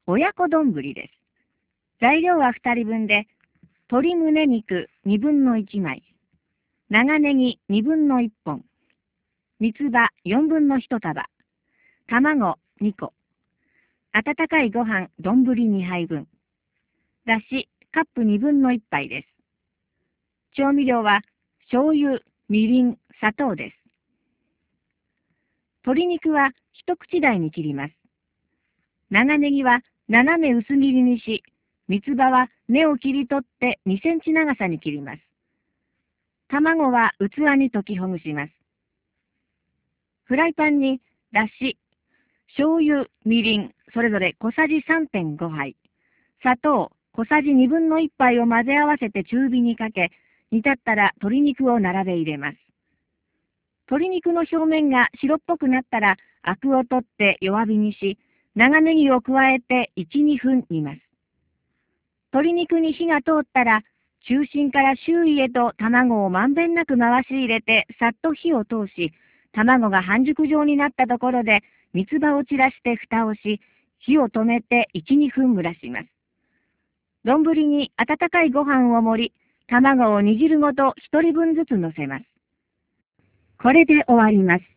親子丼です。材料は2人分で、鶏胸肉2分の1枚、長ネギ2分の1本、三つ葉4分の1束、卵2個、温かいご飯丼2杯分、だしカップ2分の1杯です。調味料は醤油、みりん、砂糖です。鶏肉は一口大に切ります。長ネギは斜め薄切りにし、三つ葉は根を切り取って2センチ長さに切ります。卵は器に溶きほぐします。フライパンにだし、醤油、みりん、それぞれ小さじ 3.5 杯、砂糖小さじ2分の1杯を混ぜ合わせて中火にかけ、煮立ったら鶏肉を並べ入れます。鶏肉の表面が白っぽくなったら、アクを取って弱火にし、長ネギを加えて1、2分煮ます。鶏肉に火が通ったら、中心から周囲へと卵をまんべんなく回し入れて、さっと火を通し、卵が半熟状になったところで、三つ葉を散らして蓋をし、火を止めて1、2分蒸らします。丼に温かいご飯を盛り、卵を煮汁ごと1人分ずつ乗せます。これで終わります。